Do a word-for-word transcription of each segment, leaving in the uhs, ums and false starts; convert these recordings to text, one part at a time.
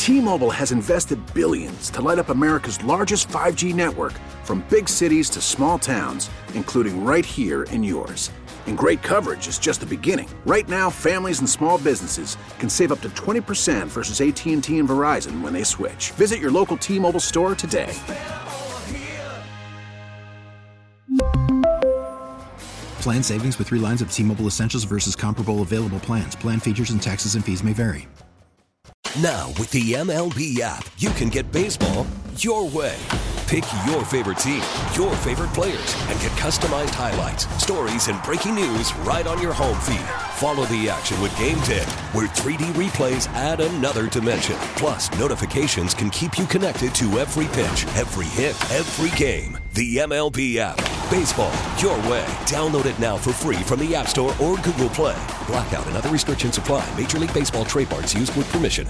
T-Mobile has invested billions to light up America's largest five G network, from big cities to small towns, including right here in yours. And great coverage is just the beginning. Right now, families and small businesses can save up to twenty percent versus A T and T and Verizon when they switch. Visit your local T-Mobile store today. Plan savings with three lines of T-Mobile Essentials versus comparable available plans. Plan features and taxes and fees may vary. Now, with the M L B app, you can get baseball your way. Pick your favorite team, your favorite players, and get customized highlights, stories, and breaking news right on your home feed. Follow the action with Game Day, where three D replays add another dimension. Plus, notifications can keep you connected to every pitch, every hit, every game. The M L B app. Baseball your way. Download it now for free from the App Store or Google Play. Blackout and other restrictions apply. Major League Baseball trademarks used with permission.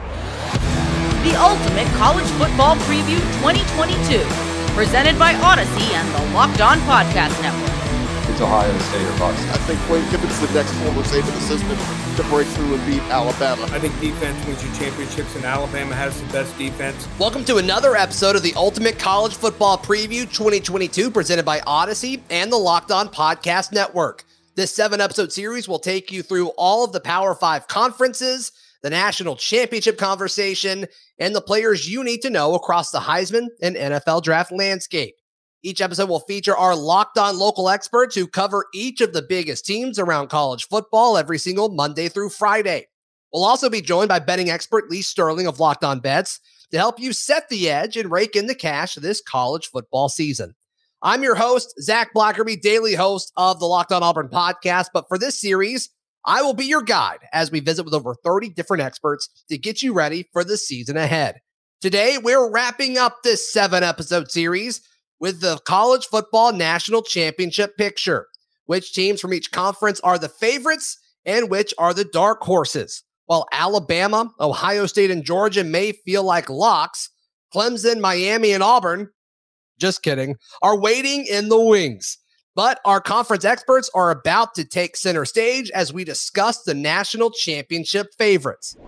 The Ultimate College Football Preview twenty twenty-two, presented by Odyssey and the Locked On Podcast Network. It's Ohio State or bust. I think Lane Kiffin's the next former Saban assistant to break through and beat Alabama. I think defense wins you championships, and Alabama has the best defense. Welcome to another episode of the Ultimate College Football Preview twenty twenty-two, presented by Odyssey and the Locked On Podcast Network. This seven-episode series will take you through all of the Power Five conferences, the national championship conversation, and the players you need to know across the Heisman and N F L draft landscape. Each episode will feature our Locked On local experts who cover each of the biggest teams around college football every single Monday through Friday. We'll also be joined by betting expert Lee Sterling of Locked On Bets to help you set the edge and rake in the cash this college football season. I'm your host, Zach Blackerby, daily host of the Locked On Auburn podcast, but for this series, I will be your guide as we visit with over thirty different experts to get you ready for the season ahead. Today, we're wrapping up this seven-episode series with the college football national championship picture. Which teams from each conference are the favorites and which are the dark horses? While Alabama, Ohio State, and Georgia may feel like locks, Clemson, Miami, and Auburn, just kidding, are waiting in the wings. But our conference experts are about to take center stage as we discuss the national championship favorites.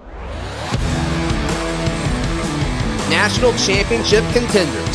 National championship contenders.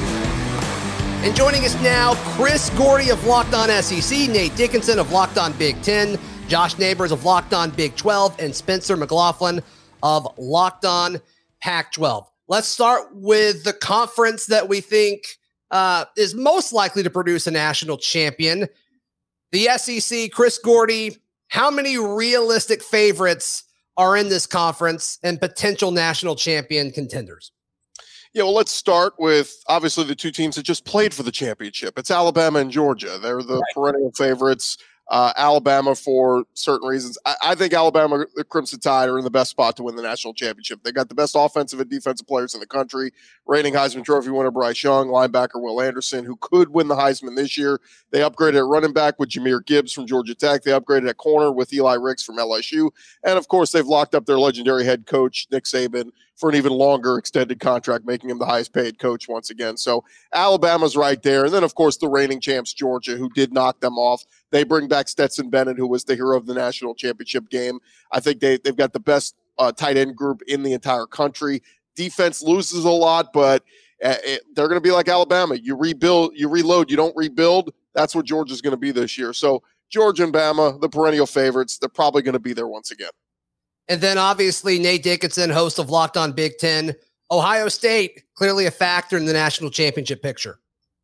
And joining us now, Chris Gordy of Locked On S E C, Nate Dickinson of Locked On Big Ten, Josh Neighbors of Locked On Big twelve, and Spencer McLaughlin of Locked On Pac twelve. Let's start with the conference that we think Uh, is most likely to produce a national champion. The S E C, Chris Gordy, how many realistic favorites are in this conference and potential national champion contenders? Yeah, well, let's start with, obviously, the two teams that just played for the championship. It's Alabama and Georgia. They're the right. perennial favorites. Uh, Alabama for certain reasons. I, I think Alabama, the Crimson Tide, are in the best spot to win the national championship. They got the best offensive and defensive players in the country. Reigning Heisman Trophy winner Bryce Young, linebacker Will Anderson, who could win the Heisman this year. They upgraded at running back with Jahmyr Gibbs from Georgia Tech. They upgraded at corner with Eli Ricks from L S U. And, of course, they've locked up their legendary head coach, Nick Saban, for an even longer extended contract, making him the highest paid coach once again. So Alabama's right there. And then, of course, the reigning champs, Georgia, who did knock them off. They bring back Stetson Bennett, who was the hero of the national championship game. I think they, they've got the best uh, tight end group in the entire country. Defense loses a lot, but uh, it, they're going to be like Alabama. You rebuild, you reload, you don't rebuild. That's what Georgia's going to be this year. So Georgia and Bama, the perennial favorites, they're probably going to be there once again. And then obviously Nate Dickinson, host of Locked On Big Ten. Ohio State, clearly a factor in the national championship picture.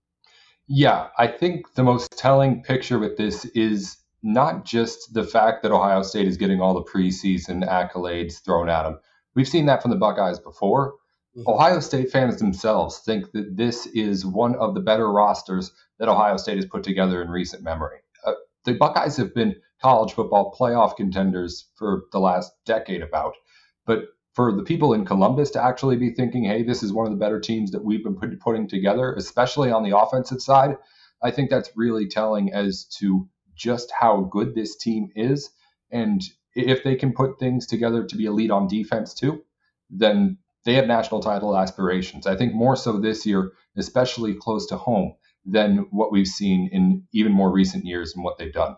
Yeah, I think the most telling picture with this is not just the fact that Ohio State is getting all the preseason accolades thrown at them. We've seen that from the Buckeyes before. Mm-hmm. Ohio State fans themselves think that this is one of the better rosters that Ohio State has put together in recent memory. Uh, the Buckeyes have been college football playoff contenders for the last decade about. But for the people in Columbus to actually be thinking, hey, this is one of the better teams that we've been put, putting together, especially on the offensive side, I think that's really telling as to just how good this team is. And if they can put things together to be elite on defense too, then they have national title aspirations. I think more so this year, especially close to home, than what we've seen in even more recent years and what they've done.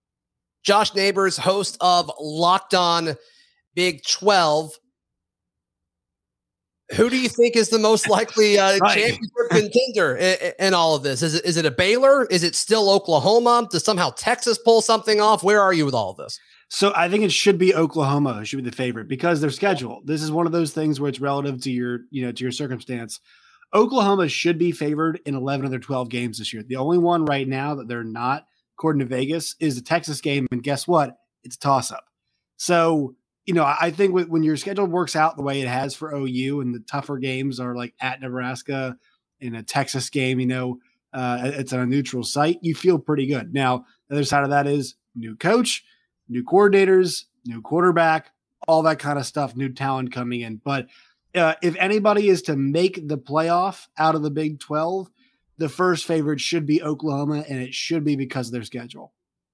Josh Neighbors, host of Locked On Big twelve. Who do you think is the most likely uh, right. championship contender in, in all of this? Is it, is it a Baylor? Is it still Oklahoma? Does somehow Texas pull something off? Where are you with all of this? So I think it should be Oklahoma who should be the favorite because their schedule. This is one of those things where it's relative to your, you know, to your circumstance. Oklahoma should be favored in eleven of their twelve games this year. The only one right now that they're not, according to Vegas, is the Texas game. And guess what? It's a toss-up. So, you know, I think when your schedule works out the way it has for O U and the tougher games are like at Nebraska and a Texas game, you know, uh, it's on a neutral site, you feel pretty good. Now, the other side of that is new coach, new coordinators, new quarterback, all that kind of stuff, new talent coming in. But uh, if anybody is to make the playoff out of the Big twelve, the first favorite should be Oklahoma, and it should be because of their schedule.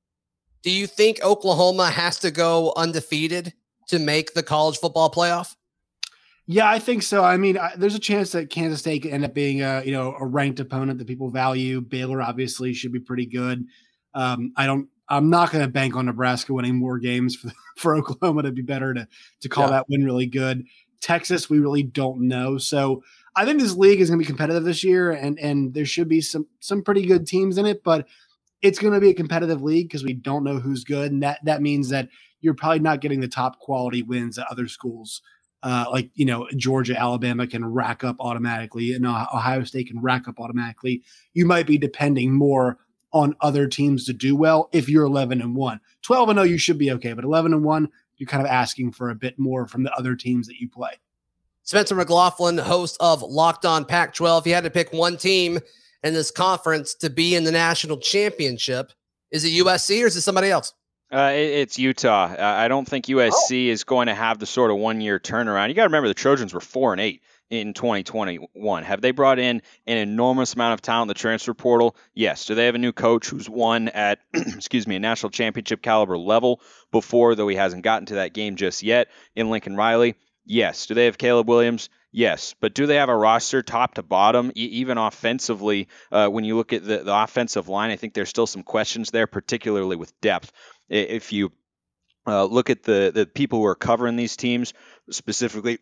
Do you think Oklahoma has to go undefeated to make the college football playoff? Yeah, I think so. I mean, I, there's a chance that Kansas State could end up being a, you know, a ranked opponent that people value. Baylor obviously should be pretty good. Um, I don't, I'm not going to bank on Nebraska winning more games for, for Oklahoma to be better to, to call yeah. that win really good. Texas, we really don't know. So I think this league is going to be competitive this year, and, and there should be some, some pretty good teams in it, but it's going to be a competitive league because we don't know who's good. And that, that means that you're probably not getting the top quality wins that other schools uh, like, you know, Georgia, Alabama can rack up automatically, and Ohio State can rack up automatically. You might be depending more on other teams to do well if you're eleven and one. twelve and oh, you should be okay, but eleven and one, you're kind of asking for a bit more from the other teams that you play. Spencer McLaughlin, host of Locked On Pac twelve. If you had to pick one team in this conference to be in the national championship, is it U S C or is it somebody else? Uh, it, it's Utah. Uh, I don't think U S C oh. is going to have the sort of one-year turnaround. You got to remember the Trojans were four and eight in twenty twenty-one. Have they brought in an enormous amount of talent in the transfer portal? Yes. Do they have a new coach who's won at, excuse me, a national championship caliber level before, though he hasn't gotten to that game just yet, in Lincoln Riley? Yes. Do they have Caleb Williams? Yes. But do they have a roster top to bottom, e- even offensively? Uh, when you look at the, the offensive line, I think there's still some questions there, particularly with depth. If you uh, look at the, the people who are covering these teams, specifically,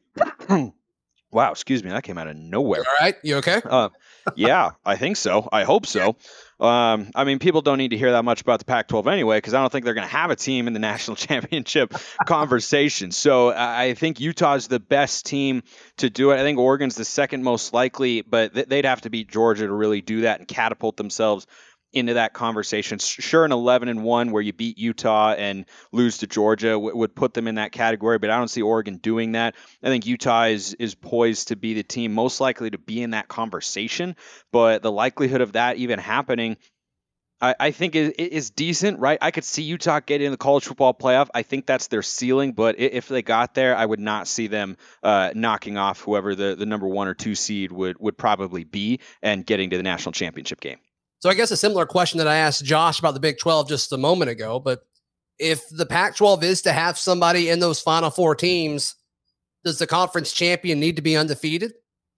wow, excuse me, that came out of nowhere. All right, you okay? Uh, yeah, I think so. I hope so. Um, I mean, people don't need to hear that much about the Pac twelve anyway, because I don't think they're going to have a team in the national championship conversation. So I think Utah's the best team to do it. I think Oregon's the second most likely, but th- they'd have to beat Georgia to really do that and catapult themselves into that conversation. Sure, an eleven and one where you beat Utah and lose to Georgia w- would put them in that category, but I don't see Oregon doing that. I think Utah is is poised to be the team most likely to be in that conversation, but the likelihood of that even happening, I, I think is, is decent, right? I could see Utah get in the college football playoff. I think that's their ceiling, but if they got there, I would not see them uh, knocking off whoever the, the number one or two seed would, would probably be and getting to the national championship game. So I guess a similar question that I asked Josh about the Big twelve just a moment ago, but if the Pac twelve is to have somebody in those final four teams, does the conference champion need to be undefeated?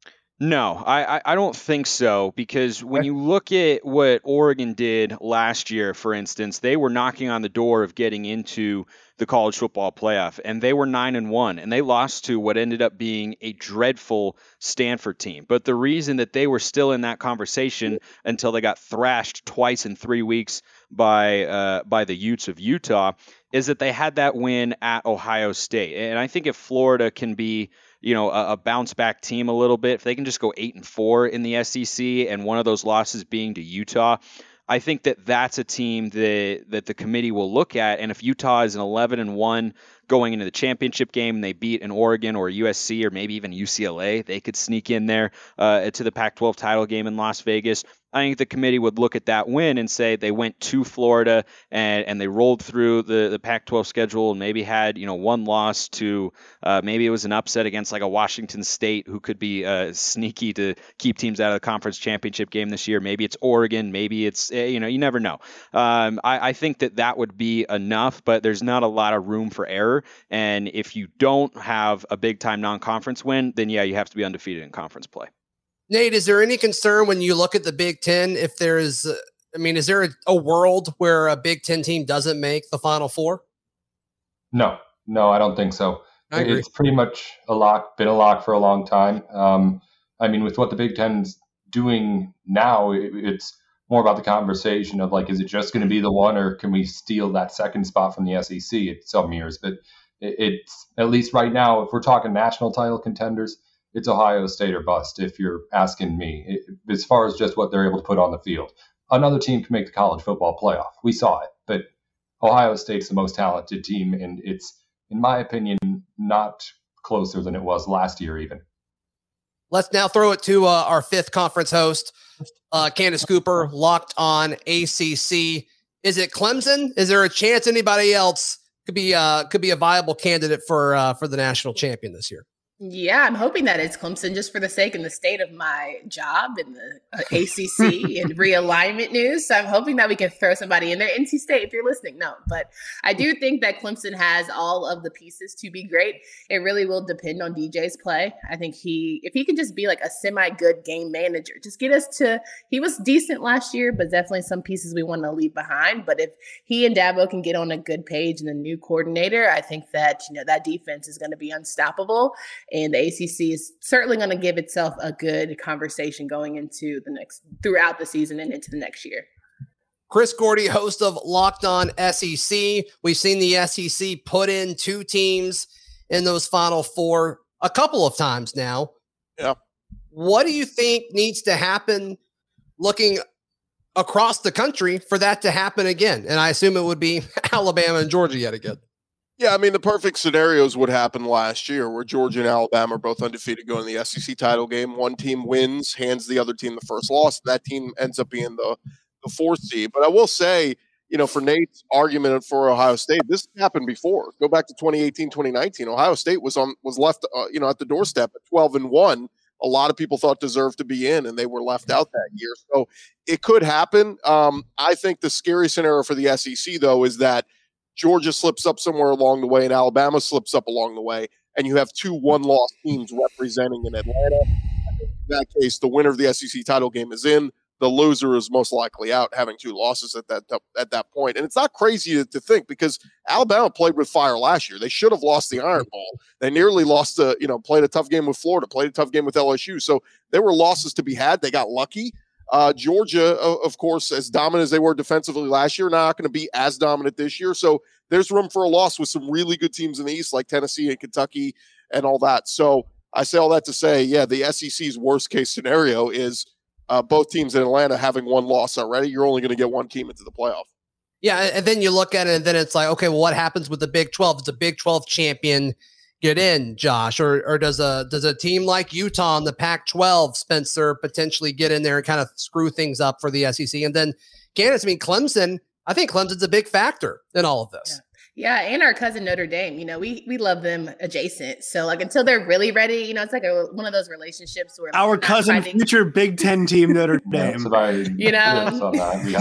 No, I, I don't think so, because when you look at what Oregon did last year, for instance, they were knocking on the door of getting into the college football playoff, and they were nine and one, and they lost to what ended up being a dreadful Stanford team. But the reason that they were still in that conversation until they got thrashed twice in three weeks by uh, by the Utes of Utah is that they had that win at Ohio State. And I think if Florida can be, you know, a, a bounce back team a little bit, if they can just go eight and four in the S E C, and one of those losses being to Utah, I think that that's a team that that the committee will look at. And if Utah is an eleven and one going into the championship game and they beat an Oregon or U S C or maybe even U C L A, they could sneak in there uh, to the Pac twelve title game in Las Vegas. I think the committee would look at that win and say they went to Florida and, and they rolled through the, the Pac twelve schedule and maybe had, you know, one loss to uh, maybe it was an upset against like a Washington State who could be uh, sneaky to keep teams out of the conference championship game this year. Maybe it's Oregon. Maybe it's, you know, you never know. Um, I, I think that that would be enough, but there's not a lot of room for error. And if you don't have a big time non-conference win, then yeah, you have to be undefeated in conference play. Nate, is there any concern when you look at the Big Ten if there is, uh, I mean, is there a, a world where a Big Ten team doesn't make the Final Four? No, no, I don't think so. I agree. It's pretty much a lock, been a lock for a long time. Um, I mean, with what the Big Ten's doing now, it, it's more about the conversation of like, is it just going to be the one, or can we steal that second spot from the S E C at some years? But it, it's at least right now, if we're talking national title contenders, it's Ohio State or bust, if you're asking me, it, as far as just what they're able to put on the field. Another team can make the college football playoff. We saw it, but Ohio State's the most talented team, and it's, in my opinion, not closer than it was last year even. Let's now throw it to uh, our fifth conference host, uh, Candace Cooper, Locked On A C C. Is it Clemson? Is there a chance anybody else could be uh, could be a viable candidate for uh, for the national champion this year? Yeah, I'm hoping that it's Clemson, just for the sake and the state of my job in the uh, A C C and realignment news. So I'm hoping that we can throw somebody in there. N C State, if you're listening, no. But I do think that Clemson has all of the pieces to be great. It really will depend on D J's play. I think he, if he can just be like a semi-good game manager, just get us to, he was decent last year, but definitely some pieces we want to leave behind. But if he and Dabo can get on a good page and a new coordinator, I think that, you know, that defense is going to be unstoppable. And the A C C is certainly going to give itself a good conversation going into the next, throughout the season and into the next year. Chris Gordy, host of Locked On S E C. We've seen the S E C put in two teams in those Final Four a couple of times now. Yeah. What do you think needs to happen looking across the country for that to happen again? And I assume it would be Alabama and Georgia yet again. Yeah, I mean, the perfect scenarios would happen last year where Georgia and Alabama are both undefeated going to the S E C title game. One team wins, hands the other team the first loss. That team ends up being the, the fourth seed. But I will say, you know, for Nate's argument for Ohio State, this happened before. Go back to twenty eighteen, twenty nineteen. Ohio State was on was left, uh, you know, at the doorstep at twelve and one. A lot of people thought deserved to be in, and they were left out that year. So it could happen. Um, I think the scary scenario for the S E C, though, is that Georgia slips up somewhere along the way and Alabama slips up along the way, and you have two one-loss teams representing in Atlanta. I think in that case, the winner of the S E C title game is in. The loser is most likely out, having two losses at that at that point. And it's not crazy to, to think, because Alabama played with fire last year. They should have lost the Iron Bowl. They nearly lost, a, you know, played a tough game with Florida, played a tough game with L S U. So there were losses to be had. They got lucky. Uh, Georgia, of course, as dominant as they were defensively last year, not going to be as dominant this year. So there's room for a loss with some really good teams in the East, like Tennessee and Kentucky and all that. So I say all that to say, yeah, the S E C's worst case scenario is uh, both teams in Atlanta having one loss already. You're only going to get one team into the playoff. Yeah, and then you look at it, and then it's like, okay, well, what happens with the Big twelve? Does the Big twelve champion get in, Josh, or or does a does a team like Utah in the Pac twelve, Spencer, potentially get in there and kind of screw things up for the S E C? And then, Candace, I mean, Clemson, I think Clemson's a big factor in all of this. Yeah. Yeah, and our cousin Notre Dame, you know, we we love them adjacent. So, like, until they're really ready, you know, it's like a, one of those relationships where our cousin, finding... future Big Ten team Notre Dame. You know,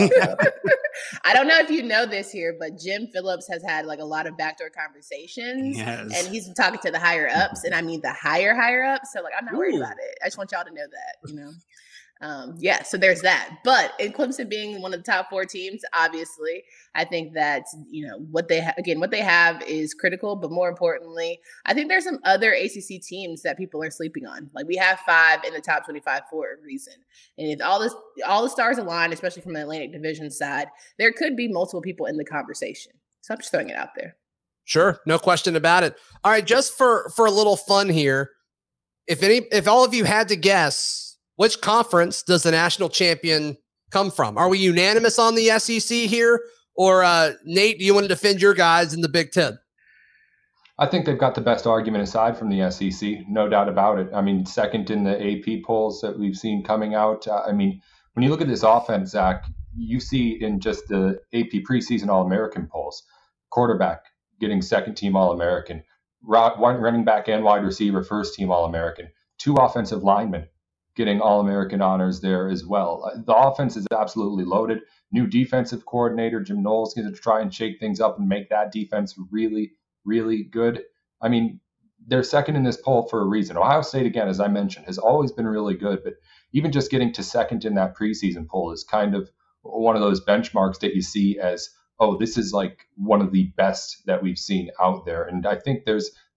I don't know if you know this here, but Jim Phillips has had like a lot of backdoor conversations, yes. and he's been talking to the higher ups, and I mean the higher higher ups. So, like, I'm not Ooh. worried about it. I just want y'all to know that, you know. Um, yeah, so there's that. But in Clemson being one of the top four teams, obviously, I think that, you know, what they ha- again, what they have is critical. But more importantly, I think there's some other A C C teams that people are sleeping on. Like, we have five in the top twenty-five for a reason. And if all this, all the stars align, especially from the Atlantic Division side, there could be multiple people in the conversation. So I'm just throwing it out there. Sure, no question about it. All right, just for for a little fun here, if any, if all of you had to guess, which conference does the national champion come from? Are we unanimous on the S E C here? Or, uh, Nate, do you want to defend your guys in the Big Ten? I think they've got the best argument aside from the S E C, no doubt about it. I mean, second in the A P polls that we've seen coming out. Uh, I mean, when you look at this offense, Zach, you see in just the A P preseason All-American polls, quarterback getting second-team All-American, running back and wide receiver first-team All-American, two offensive linemen getting All-American honors there as well. The offense is absolutely loaded. New defensive coordinator, Jim Knowles, going to try and shake things up and make that defense really, really good. I mean, they're second in this poll for a reason. Ohio State, again, as I mentioned, has always been really good, but even just getting to second in that preseason poll is kind of one of those benchmarks that you see as, oh, this is like one of the best that we've seen out there. And I think there's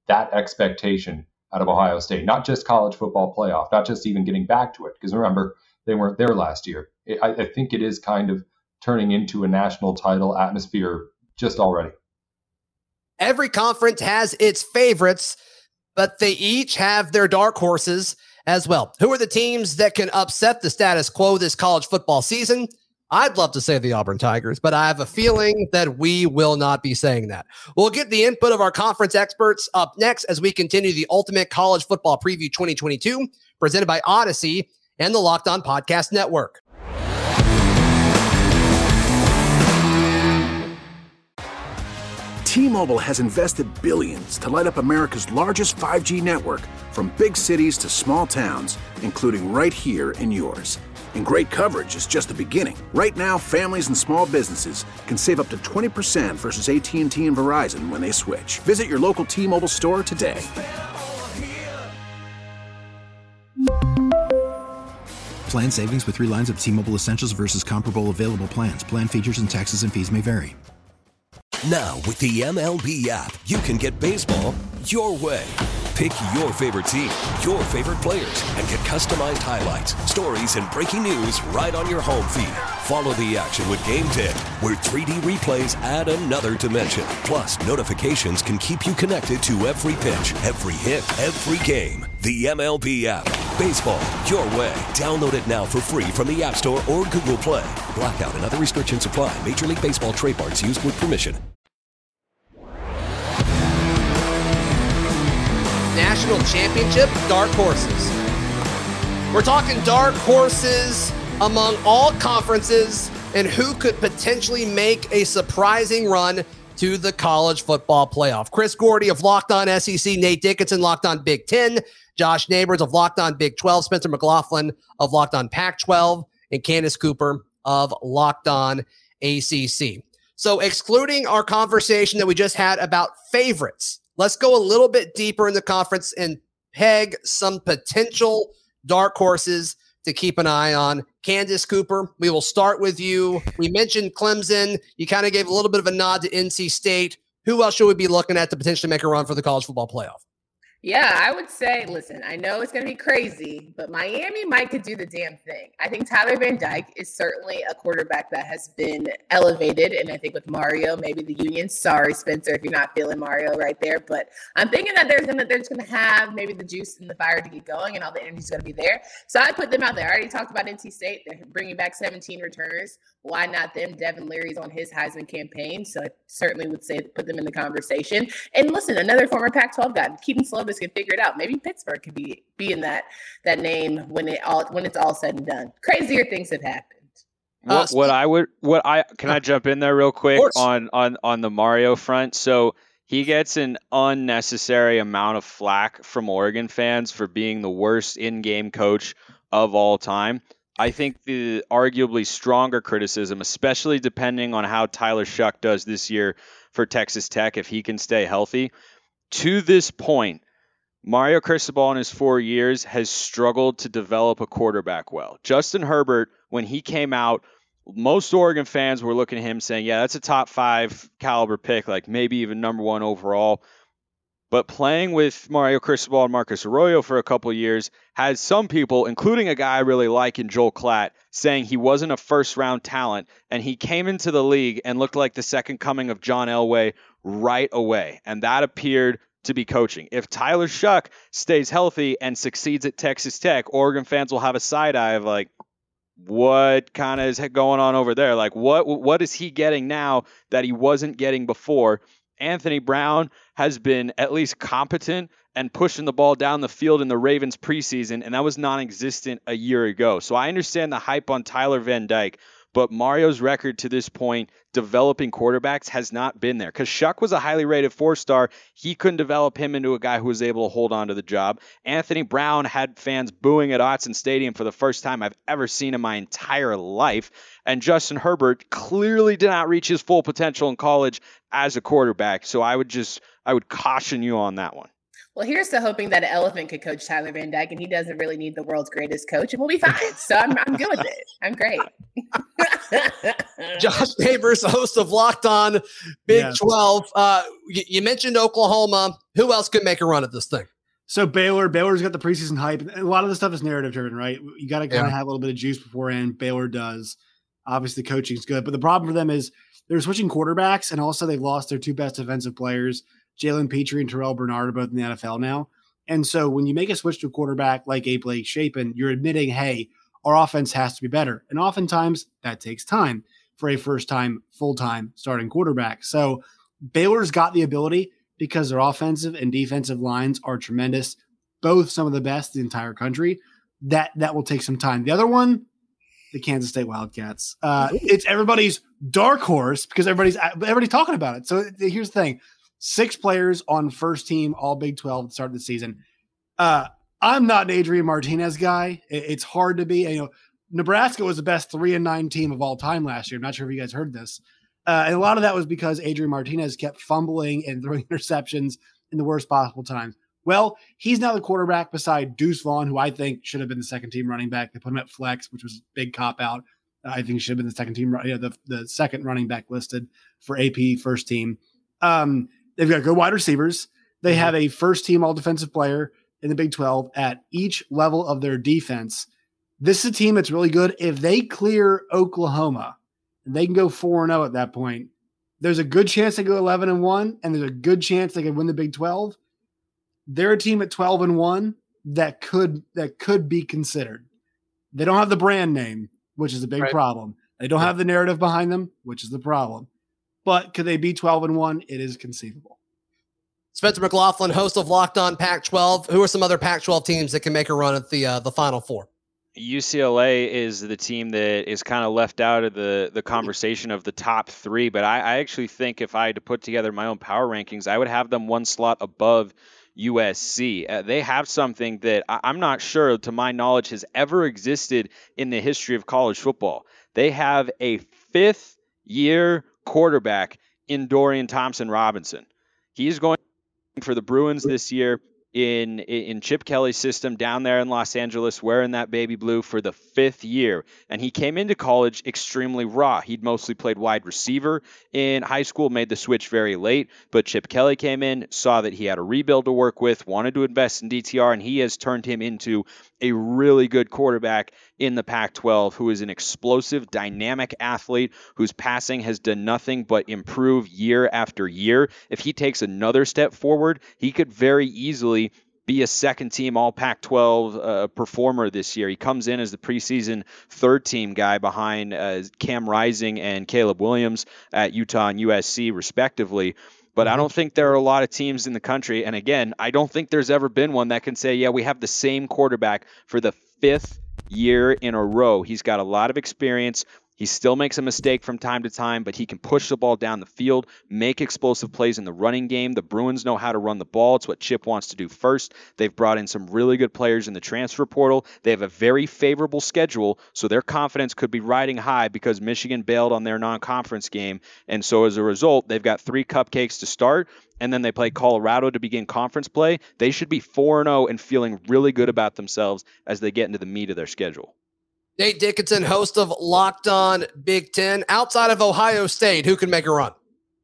that expectation out of Ohio State, not just college football playoff, not just even getting back to it. Because remember, they weren't there last year. I, I think it is kind of turning into a national title atmosphere just already. Every conference has its favorites, but they each have their dark horses as well. Who are the teams that can upset the status quo this college football season? I'd love to say the Auburn Tigers, but I have a feeling that we will not be saying that. We'll get the input of our conference experts up next as we continue the Ultimate College Football Preview twenty twenty-two, presented by Odyssey and the Locked On Podcast Network. T-Mobile has invested billions to light up America's largest five G network, from big cities to small towns, including right here in yours. And great coverage is just the beginning. Right now, families and small businesses can save up to twenty percent versus A T and T and Verizon when they switch. Visit your local T-Mobile store today. Plan savings with three lines of T-Mobile Essentials versus comparable available plans. Plan features and taxes and fees may vary. Now, with the M L B app, you can get baseball your way. Pick your favorite team, your favorite players, and get customized highlights, stories, and breaking news right on your home feed. Follow the action with Game ten, where three D replays add another dimension. Plus, notifications can keep you connected to every pitch, every hit, every game. The M L B app. Baseball your way. Download it now for free from the App Store or Google Play. Blackout and other restrictions apply. Major League Baseball trademarks used with permission. National Championship dark horses. We're talking dark horses among all conferences and who could potentially make a surprising run to the college football playoff. Chris Gordy of Locked On S E C, Nate Dickinson, Locked On Big Ten, Josh Neighbors of Locked On Big twelve, Spencer McLaughlin of Locked On Pac twelve, and Candace Cooper of Locked On A C C. So excluding our conversation that we just had about favorites, let's go a little bit deeper in the conference and peg some potential dark horses to keep an eye on. Candace Cooper, we will start with you. We mentioned Clemson. You kind of gave a little bit of a nod to N C State. Who else should we be looking at to potentially make a run for the college football playoff? Yeah, I would say, listen, I know it's going to be crazy, but Miami might could do the damn thing. I think Tyler Van Dyke is certainly a quarterback that has been elevated. And I think with Mario, maybe the Union, sorry, Spencer, if you're not feeling Mario right there, but I'm thinking that there's going to, there's going to have maybe the juice and the fire to get going and all the energy's going to be there. So I put them out there. I already talked about N C State. They're bringing back seventeen returners. Why not them? Devin Leary's on his Heisman campaign. So I certainly would say put them in the conversation. And listen, another former Pac twelve guy, Keaton Slovis, can figure it out. Maybe Pittsburgh could be be in that that name when it all when it's all said and done. Crazier things have happened. What, uh, what I would what I can I jump in there real quick on on on the Mario front. So he gets an unnecessary amount of flack from Oregon fans for being the worst in-game coach of all time. I think the arguably stronger criticism, especially depending on how Tyler Shuck does this year for Texas Tech, if he can stay healthy. To this point, Mario Cristobal in his four years has struggled to develop a quarterback well. Justin Herbert, when he came out, most Oregon fans were looking at him saying, yeah, that's a top five caliber pick, like maybe even number one overall. But playing with Mario Cristobal and Marcus Arroyo for a couple of years has some people, including a guy I really like in Joel Klatt, saying he wasn't a first-round talent, and he came into the league and looked like the second coming of John Elway right away. And that appeared to be coaching. If Tyler Shuck stays healthy and succeeds at Texas Tech, Oregon fans will have a side eye of like, what kind of is going on over there? Like, what what is he getting now that he wasn't getting before? Anthony Brown has been at least competent and pushing the ball down the field in the Ravens preseason, and that was non-existent a year ago. So I understand the hype on Tyler Van Dyke, but Mario's record to this point developing quarterbacks has not been there. Because Shuck was a highly rated four-star. He couldn't develop him into a guy who was able to hold on to the job. Anthony Brown had fans booing at Autzen Stadium for the first time I've ever seen in my entire life. And Justin Herbert clearly did not reach his full potential in college as a quarterback. So I would just, I would caution you on that one. Well, here's to hoping that an elephant could coach Tyler Van Dyke, and he doesn't really need the world's greatest coach, and we'll be fine. So I'm, I'm good with it. I'm great. Josh Neighbors, host of Locked On Big Yes. twelve. Uh, you, you mentioned Oklahoma. Who else could make a run at this thing? So Baylor, Baylor's got the preseason hype. A lot of the stuff is narrative driven, right? You got to kind of Yeah. have a little bit of juice beforehand. Baylor does. Obviously, the coaching's good, but the problem for them is they're switching quarterbacks, and also they've lost their two best defensive players. Jalen Petrie and Terrell Bernard are both in the N F L now. And so when you make a switch to a quarterback like a Blake Shapen, you're admitting, hey, our offense has to be better. And oftentimes that takes time for a first-time, full-time starting quarterback. So Baylor's got the ability because their offensive and defensive lines are tremendous, both some of the best in the entire country. That that will take some time. The other one, the Kansas State Wildcats. Uh, it's everybody's dark horse because everybody's everybody's talking about it. So here's the thing. Six players on first team, all Big twelve to start the season. Uh, I'm not an Adrian Martinez guy. It, it's hard to be. You know, Nebraska was the best three and nine team of all time last year. I'm not sure if you guys heard this. Uh, and a lot of that was because Adrian Martinez kept fumbling and throwing interceptions in the worst possible times. Well, he's now the quarterback beside Deuce Vaughn, who I think should have been the second team running back. They put him at flex, which was a big cop out. Uh, I think he should have been the second team, you know, the, the second running back listed for A P first team. Um, They've got good wide receivers. They have a first-team all-defensive player in the Big twelve at each level of their defense. This is a team that's really good. If they clear Oklahoma, and they can go four and oh at that point, there's a good chance they go eleven and one, and there's a good chance they could win the Big twelve. They're a team at twelve and one that could that could be considered. They don't have the brand name, which is a big Right. problem. They don't have the narrative behind them, which is the problem. But could they be twelve and one? It is conceivable. Spencer McLaughlin, host of Locked On Pac twelve. Who are some other Pac twelve teams that can make a run at the uh, the Final Four? U C L A is the team that is kind of left out of the, the conversation of the top three, but I, I actually think if I had to put together my own power rankings, I would have them one slot above U S C. Uh, they have something that I, I'm not sure, to my knowledge, has ever existed in the history of college football. They have a fifth-year quarterback in Dorian Thompson-Robinson. He's going for the Bruins this year in in Chip Kelly's system down there in Los Angeles, wearing that baby blue for the fifth year. And he came into college extremely raw. He'd mostly played wide receiver in high school, made the switch very late, but Chip Kelly came in, saw that he had a rebuild to work with, wanted to invest in D T R, and he has turned him into a really good quarterback in the Pac twelve, who is an explosive, dynamic athlete whose passing has done nothing but improve year after year. If he takes another step forward, he could very easily be a second-team All-Pac twelve uh, performer this year. He comes in as the preseason third-team guy behind uh, Cam Rising and Caleb Williams at Utah and U S C, respectively. But I don't think there are a lot of teams in the country, and again, I don't think there's ever been one that can say, yeah, we have the same quarterback for the fifth year in a row. He's got a lot of experience. He still makes a mistake from time to time, but he can push the ball down the field, make explosive plays in the running game. The Bruins know how to run the ball. It's what Chip wants to do first. They've brought in some really good players in the transfer portal. They have a very favorable schedule, so their confidence could be riding high because Michigan bailed on their non-conference game. And so as a result, they've got three cupcakes to start, and then they play Colorado to begin conference play. They should be four and oh and feeling really good about themselves as they get into the meat of their schedule. Nate Dickinson, host of Locked On Big Ten. Outside of Ohio State, who can make a run?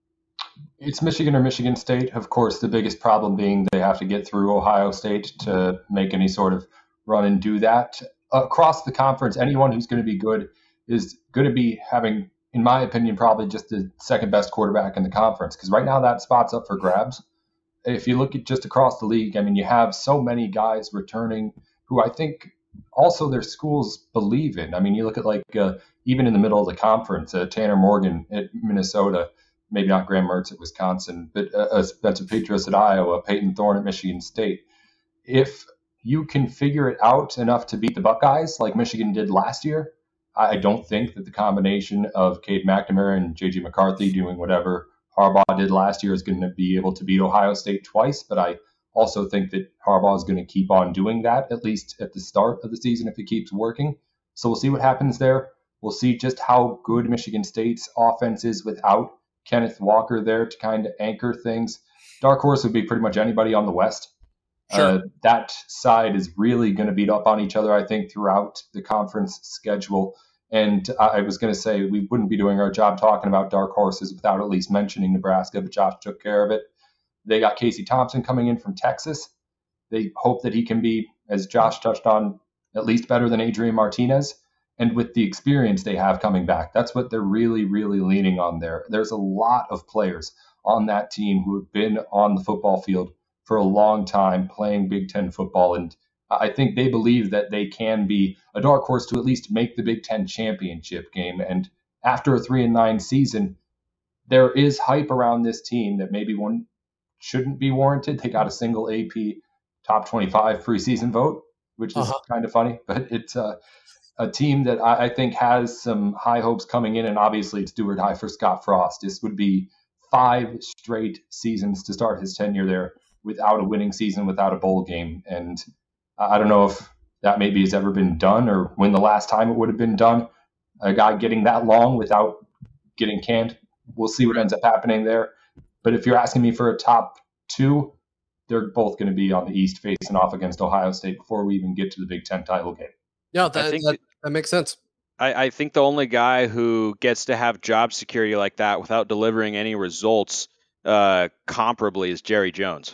It's Michigan or Michigan State. Of course, the biggest problem being they have to get through Ohio State to make any sort of run and do that. Across the conference, anyone who's going to be good is going to be having, in my opinion, probably just the second best quarterback in the conference, because right now that spot's up for grabs. If you look at just across the league, I mean, you have so many guys returning who I think also their schools believe in. I mean, you look at like uh, even in the middle of the conference, uh, Tanner Morgan at Minnesota, maybe not Graham Mertz at Wisconsin, but uh, Spencer Petras at Iowa, Peyton Thorne at Michigan State. If you can figure it out enough to beat the Buckeyes like Michigan did last year, I don't think that the combination of Cade McNamara and J J McCarthy doing whatever Harbaugh did last year is going to be able to beat Ohio State twice, but I also think that Harbaugh is going to keep on doing that, at least at the start of the season, if it keeps working. So we'll see what happens there. We'll see just how good Michigan State's offense is without Kenneth Walker there to kind of anchor things. Dark horse would be pretty much anybody on the West. Sure. Uh, that side is really going to beat up on each other, I think, throughout the conference schedule. And I was going to say we wouldn't be doing our job talking about dark horses without at least mentioning Nebraska, but Josh took care of it. They got Casey Thompson coming in from Texas. They hope that he can be, as Josh touched on, at least better than Adrian Martinez. And with the experience they have coming back, that's what they're really, really leaning on there. There's a lot of players on that team who have been on the football field for a long time playing Big Ten football. And I think they believe that they can be a dark horse to at least make the Big Ten championship game. And after a three and nine season, there is hype around this team that maybe one shouldn't be warranted. They got a single A P top twenty-five preseason vote, which is uh-huh. kind of funny, but it's uh, a team that I, I think has some high hopes coming in. And obviously it's do or die for Scott Frost. This would be five straight seasons to start his tenure there without a winning season, without a bowl game. And I don't know if that maybe has ever been done or when the last time it would have been done. A guy getting that long without getting canned. We'll see what ends up happening there. But if you're asking me for a top two, they're both going to be on the East facing off against Ohio State before we even get to the Big Ten title game. Yeah, that, that, that makes sense. I, I think the only guy who gets to have job security like that without delivering any results uh, comparably is Jerry Jones.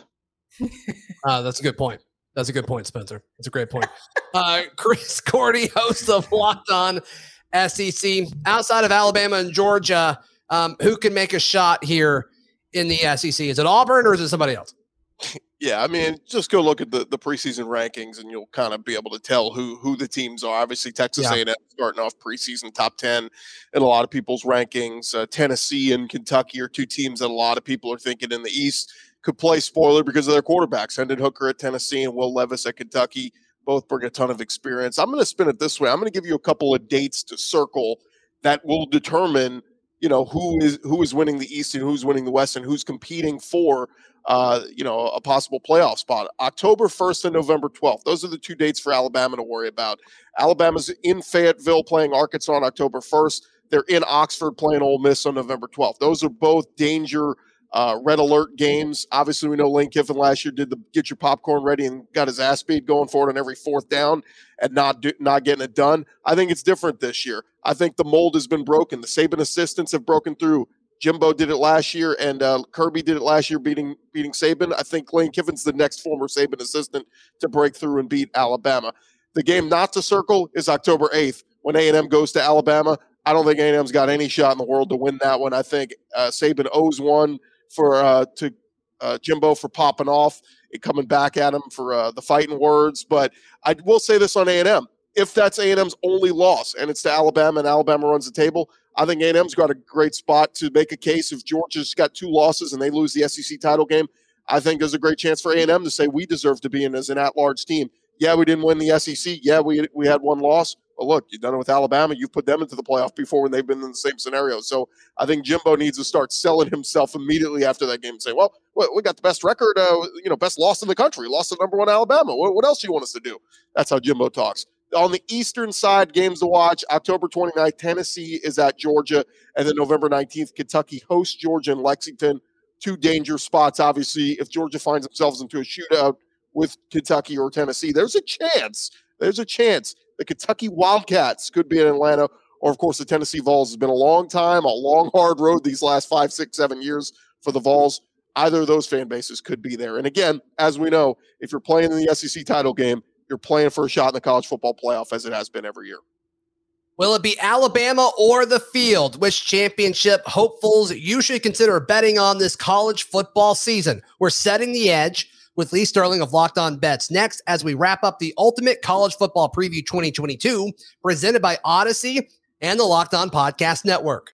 uh, that's a good point. That's a good point, Spencer. That's a great point. Uh, Chris Cordy, host of Locked On S E C. Outside of Alabama and Georgia, um, who can make a shot here in the S E C? Is it Auburn or is it somebody else? Yeah, I mean, just go look at the, the preseason rankings and you'll kind of be able to tell who who the teams are. Obviously, Texas yeah. A and M starting off preseason top ten in a lot of people's rankings. Uh, Tennessee and Kentucky are two teams that a lot of people are thinking in the East could play spoiler because of their quarterbacks. Hendon Hooker at Tennessee and Will Levis at Kentucky both bring a ton of experience. I'm going to spin it this way. I'm going to give you a couple of dates to circle that will determine, you know, who is who is winning the East and who's winning the West and who's competing for Uh, you know, a possible playoff spot. October first and November twelfth. Those are the two dates for Alabama to worry about. Alabama's in Fayetteville playing Arkansas on October first. They're in Oxford playing Ole Miss on November twelfth. Those are both danger uh, red alert games. Obviously, we know Lane Kiffin last year did the get your popcorn ready and got his ass beat going for it on every fourth down and not do, not getting it done. I think it's different this year. I think the mold has been broken. The Saban assistants have broken through. Jimbo did it last year, and uh, Kirby did it last year, beating beating Saban. I think Lane Kiffin's the next former Saban assistant to break through and beat Alabama. The game not to circle is October eighth when A and M goes to Alabama. I don't think A and M's got any shot in the world to win that one. I think uh, Saban owes one for uh, to uh, Jimbo for popping off and coming back at him for uh, the fighting words. But I will say this on A and M. If that's A and M's only loss and it's to Alabama and Alabama runs the table, I think A and M's got a great spot to make a case. If Georgia's got two losses and they lose the S E C title game, I think there's a great chance for A and M to say we deserve to be in as an at-large team. Yeah, we didn't win the S E C. Yeah, we we had one loss. But look, you've done it with Alabama. You've put them into the playoff before when they've been in the same scenario. So I think Jimbo needs to start selling himself immediately after that game and say, well, we got the best record, uh, you know, best loss in the country. Lost to number one Alabama. What, what else do you want us to do? That's how Jimbo talks. On the eastern side, games to watch, October twenty-ninth, Tennessee is at Georgia. And then November nineteenth, Kentucky hosts Georgia and Lexington. Two danger spots, obviously. If Georgia finds themselves into a shootout with Kentucky or Tennessee, there's a chance. There's a chance the Kentucky Wildcats could be in Atlanta. Or, of course, the Tennessee Vols. Has been a long time, a long, hard road these last five, six, seven years for the Vols. Either of those fan bases could be there. And, again, as we know, if you're playing in the S E C title game, you're playing for a shot in the college football playoff as it has been every year. Will it be Alabama or the field? Which championship hopefuls you should consider betting on this college football season? We're setting the edge with Lee Sterling of Locked On Bets next as we wrap up the Ultimate College Football Preview twenty twenty-two presented by Odyssey and the Locked On Podcast Network.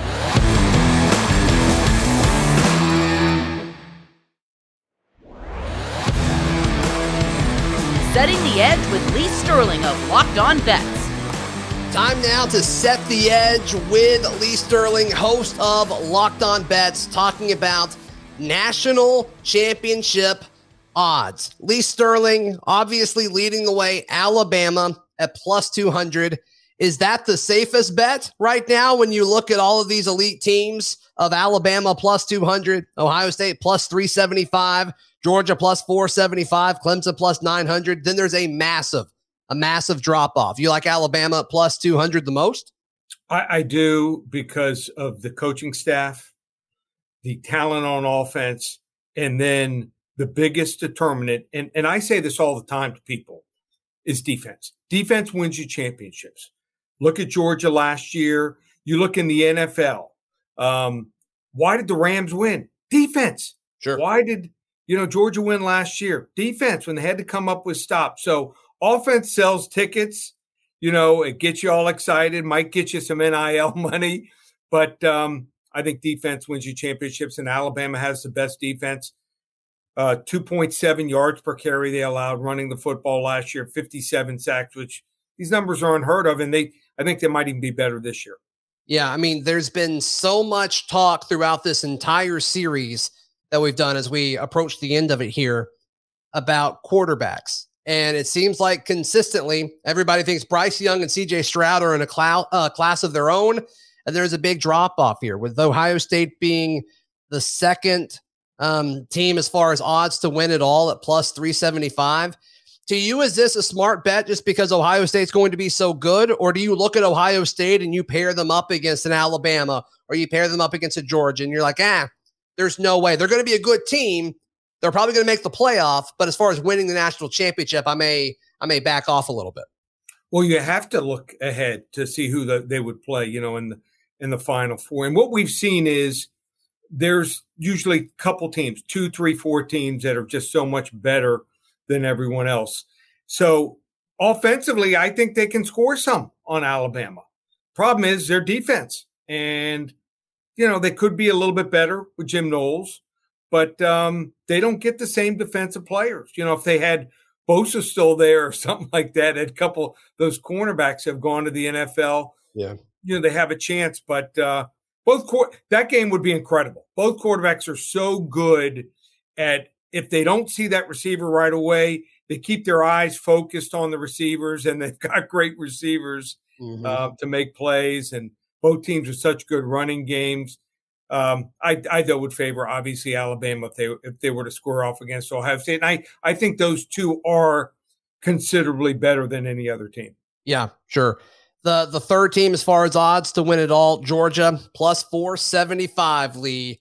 Setting the edge with Lee Sterling of Locked On Bets. Time now to set the edge with Lee Sterling, host of Locked On Bets, talking about national championship odds. Lee Sterling obviously leading the way, Alabama at plus two hundred. Is that the safest bet right now when you look at all of these elite teams of Alabama plus two hundred, Ohio State plus three seventy-five, Georgia plus four seventy-five, Clemson plus nine hundred. Then there's a massive, a massive drop off. You like Alabama plus two hundred the most? I, I do because of the coaching staff, the talent on offense, and then the biggest determinant, and, and I say this all the time to people, is defense. Defense wins you championships. Look at Georgia last year. You look in the N F L. Um, why did the Rams win? Defense. Sure. Why did, you know, Georgia win last year? Defense, when they had to come up with stops. So offense sells tickets. You know, it gets you all excited, might get you some N I L money. But um, I think defense wins you championships, and Alabama has the best defense. Uh, two point seven yards per carry they allowed running the football last year, fifty-seven sacks, which these numbers are unheard of, and they I think they might even be better this year. Yeah, I mean, there's been so much talk throughout this entire series that we've done as we approach the end of it here about quarterbacks. And it seems like consistently everybody thinks Bryce Young and C J Stroud are in a clou- uh, class of their own. And there's a big drop off here with Ohio State being the second um, team as far as odds to win it all at plus three seventy-five. To you, is this a smart bet just because Ohio State's going to be so good? Or do you look at Ohio State and you pair them up against an Alabama, or you pair them up against a Georgia and you're like, ah, there's no way. They're going to be a good team. They're probably going to make the playoff. But as far as winning the national championship, I may I may back off a little bit. Well, you have to look ahead to see who the, they would play, you know, in the, in the Final Four. And what we've seen is there's usually a couple teams, two, three, four teams that are just so much better than everyone else. So offensively, I think they can score some on Alabama. Problem is their defense. And, you know, they could be a little bit better with Jim Knowles, but um, they don't get the same defensive players. You know, if they had Bosa still there or something like that, a couple those cornerbacks have gone to the N F L. Yeah. You know, they have a chance, but uh, both qu- that game would be incredible. Both quarterbacks are so good at, if they don't see that receiver right away, they keep their eyes focused on the receivers, and they've got great receivers mm-hmm. uh, to make plays. And both teams are such good running games. Um, I, I though would favor obviously Alabama if they if they were to square off against Ohio State. And I I think those two are considerably better than any other team. Yeah, sure. The the third team as far as odds to win it all, Georgia plus four seventy-five. Lee,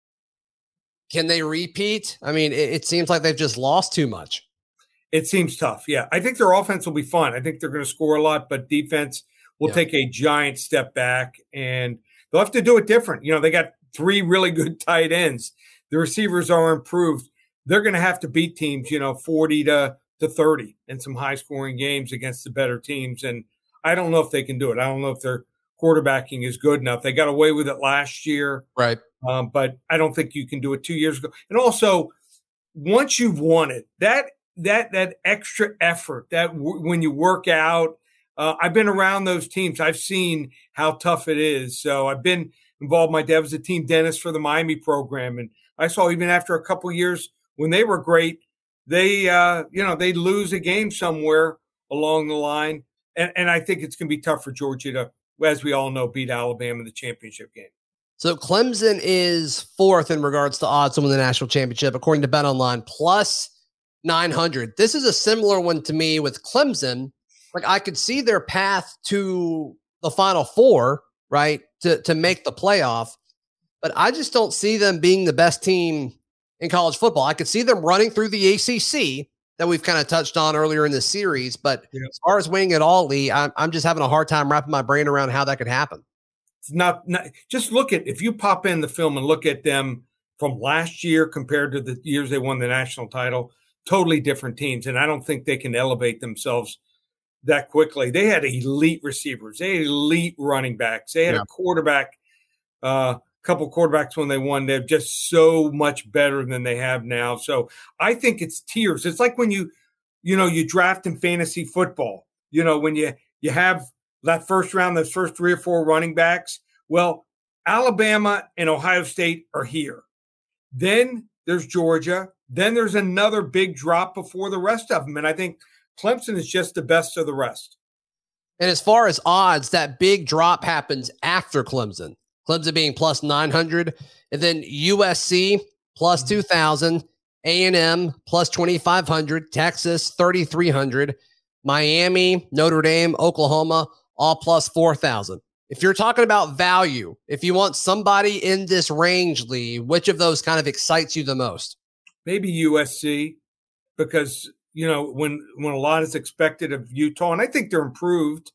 can they repeat? I mean, it, it seems like they've just lost too much. It seems tough. Yeah, I think their offense will be fun. I think they're going to score a lot, but defense will yeah. take a giant step back, and they'll have to do it different. You know, they got three really good tight ends. The receivers are improved. They're going to have to beat teams, you know, forty to thirty in some high scoring games against the better teams. And I don't know if they can do it. I don't know if their quarterbacking is good enough. They got away with it last year. Right. Um, but I don't think you can do it two years ago. And also, once you've won it, that, that, that extra effort that w- when you work out, uh, I've been around those teams. I've seen how tough it is. So I've been involved. My dad was a team dentist for the Miami program. And I saw even after a couple of years when they were great, they, uh, you know, they lose a game somewhere along the line. And, and I think it's going to be tough for Georgia to, as we all know, beat Alabama in the championship game. So Clemson is fourth in regards to odds to win the national championship, according to BetOnline, plus nine hundred. This is a similar one to me with Clemson. Like, I could see their path to the Final Four, right, to, to make the playoff, but I just don't see them being the best team in college football. I could see them running through the A C C that we've kind of touched on earlier in this series, but yeah. as far as winning it all, Lee, I'm, I'm just having a hard time wrapping my brain around how that could happen. It's not, not just look at, if you pop in the film and look at them from last year compared to the years they won the national title, totally different teams. And I don't think they can elevate themselves that quickly. They had elite receivers. They had elite running backs. They had yeah. a quarterback, a uh, couple quarterbacks when they won. They're just so much better than they have now. So I think it's tiers. It's like when you, you know, you draft in fantasy football, you know, when you, you have that first round, those first three or four running backs. Well, Alabama and Ohio State are here. Then there's Georgia. Then there's another big drop before the rest of them. And I think Clemson is just the best of the rest. And as far as odds, that big drop happens after Clemson. Clemson being plus nine hundred, and then U S C plus two thousand, A and M plus twenty-five hundred, Texas thirty-three hundred, Miami, Notre Dame, Oklahoma, all plus four thousand. If you're talking about value, if you want somebody in this range, Lee, which of those kind of excites you the most? Maybe U S C, because, you know, when, when a lot is expected of Utah, and I think they're improved,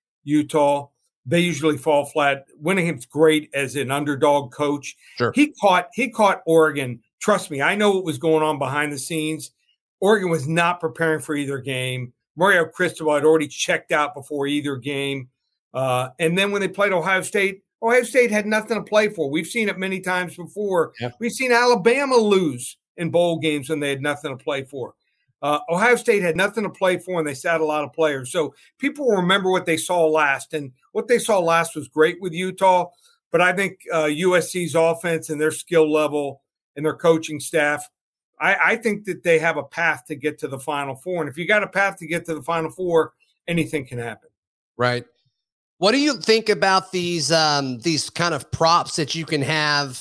Utah, they usually fall flat. Whittingham's great as an underdog coach. Sure. He caught, he caught Oregon. Trust me, I know what was going on behind the scenes. Oregon was not preparing for either game. Mario Cristobal had already checked out before either game. Uh, and then when they played Ohio State, Ohio State had nothing to play for. We've seen it many times before. Yeah. We've seen Alabama lose in bowl games when they had nothing to play for. Uh, Ohio State had nothing to play for, and they sat a lot of players. So people will remember what they saw last. And what they saw last was great with Utah. But I think uh, U S C's offense and their skill level and their coaching staff, I, I think that they have a path to get to the Final Four. And if you got a path to get to the Final Four, anything can happen. Right. What do you think about these um, these kind of props that you can have?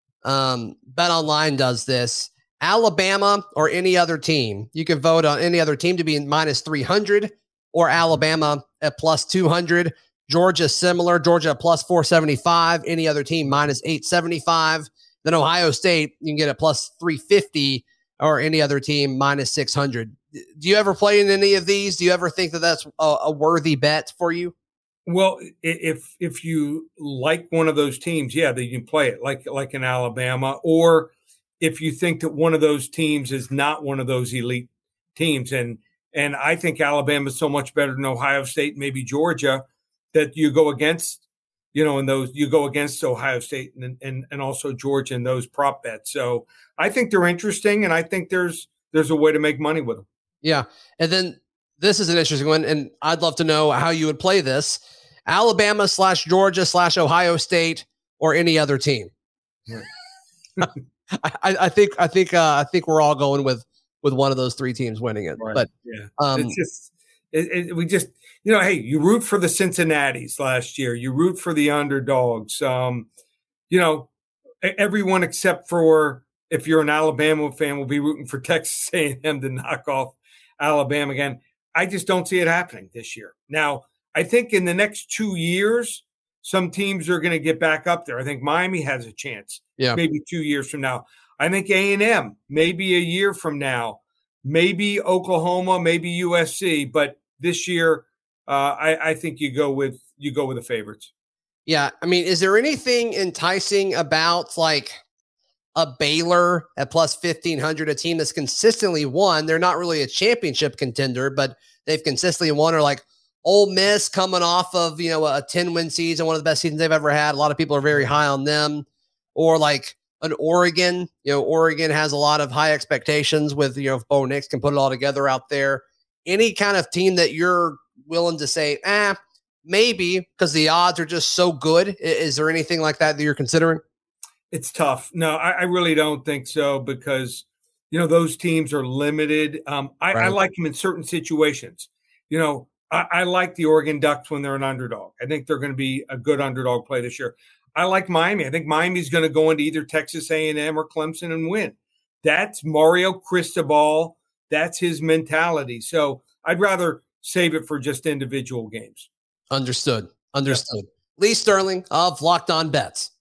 Um, BetOnline does this. Alabama or any other team. You can vote on any other team to be in minus three hundred, or Alabama at plus two hundred. Georgia similar. Georgia at plus four seventy-five. Any other team minus eight seventy-five. Then Ohio State, you can get a plus three fifty, or any other team minus six hundred. Do you ever play in any of these? Do you ever think that that's a, a worthy bet for you? Well, if if you like one of those teams, yeah, then you can play it like like in Alabama. Or if you think that one of those teams is not one of those elite teams, and and I think Alabama is so much better than Ohio State, maybe Georgia, that you go against, you know, in those you go against Ohio State and and and also Georgia in those prop bets. So I think they're interesting, and I think there's there's a way to make money with them. Yeah, and then this is an interesting one, and I'd love to know how you would play this. Alabama slash Georgia slash Ohio State or any other team. Yeah. I, I think I think uh, I think we're all going with with one of those three teams winning it. Right. But yeah, um, it's just it, it, we just you know, hey, you root for the Cincinnatis last year. You root for the underdogs. Um, you know, everyone except for if you're an Alabama fan will be rooting for Texas A and M to knock off Alabama again. I just don't see it happening this year. Now, I think in the next two years, some teams are going to get back up there. I think Miami has a chance. Yeah. Maybe two years from now. I think A and M, maybe a year from now. Maybe Oklahoma, maybe U S C. But this year, uh, I, I think you go with you go with the favorites. Yeah. I mean, is there anything enticing about like a Baylor at plus fifteen hundred, a team that's consistently won? They're not really a championship contender, but they've consistently won, or like Ole Miss coming off of, you know, a ten-win season, one of the best seasons they've ever had. A lot of people are very high on them. Or like an Oregon. You know, Oregon has a lot of high expectations with, you know, if Bo Nix can put it all together out there. Any kind of team that you're willing to say, eh, maybe, because the odds are just so good. Is there anything like that that you're considering? It's tough. No, I, I really don't think so, because, you know, those teams are limited. Um, I, Right. I like them in certain situations. You know, I, I like the Oregon Ducks when they're an underdog. I think they're going to be a good underdog play this year. I like Miami. I think Miami's going to go into either Texas A and M or Clemson and win. That's Mario Cristobal. That's his mentality. So I'd rather save it for just individual games. Understood. Understood. Yeah. Lee Sterling of Locked On Bets.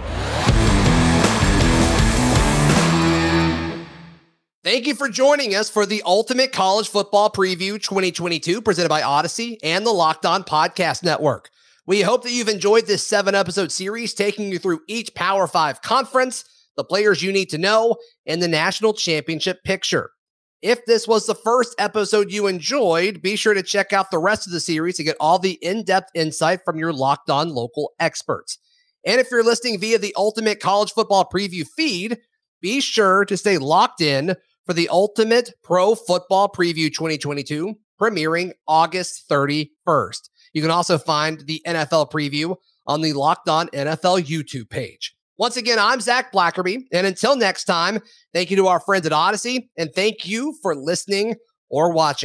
Thank you for joining us for the Ultimate College Football Preview twenty twenty-two, presented by Odyssey and the Locked On Podcast Network. We hope that you've enjoyed this seven-episode series, taking you through each Power Five conference, the players you need to know, and the national championship picture. If this was the first episode you enjoyed, be sure to check out the rest of the series to get all the in-depth insight from your Locked On local experts. And if you're listening via the Ultimate College Football Preview feed, be sure to stay locked in for the Ultimate Pro Football Preview twenty twenty-two, premiering August thirty-first. You can also find the N F L preview on the Locked On N F L YouTube page. Once again, I'm Zach Blackerby, and until next time, thank you to our friends at Odyssey, and thank you for listening or watching.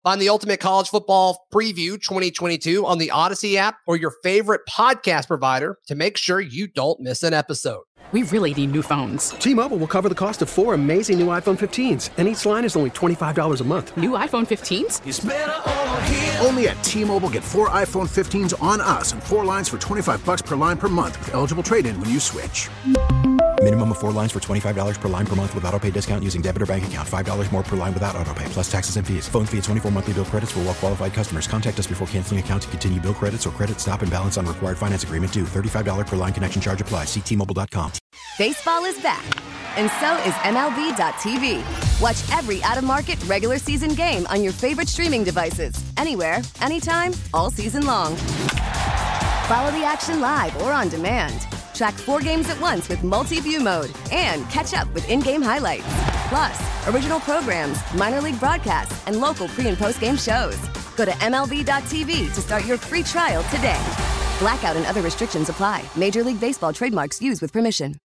Find the Ultimate College Football Preview twenty twenty-two on the Odyssey app or your favorite podcast provider to make sure you don't miss an episode. We really need new phones. T-Mobile will cover the cost of four amazing new iPhone fifteens, and each line is only twenty-five dollars a month. New iPhone fifteens? It's better over here. Only at T-Mobile, get four iPhone fifteens on us and four lines for twenty-five bucks per line per month with eligible trade-in when you switch. Minimum of four lines for twenty-five dollars per line per month with autopay discount using debit or bank account. five dollars more per line without autopay, plus taxes and fees. Phone fee at twenty-four monthly bill credits for well-qualified customers. Contact us before canceling account to continue bill credits or credit stop and balance on required finance agreement due. thirty-five dollars per line connection charge applies. See T Mobile dot com. Baseball is back, and so is M L B dot T V. Watch every out-of-market regular season game on your favorite streaming devices. Anywhere, anytime, all season long. Follow the action live or on demand. Track four games at once with multi-view mode and catch up with in-game highlights. Plus, original programs, minor league broadcasts, and local pre- and post-game shows. Go to M L B dot T V to start your free trial today. Blackout and other restrictions apply. Major League Baseball trademarks used with permission.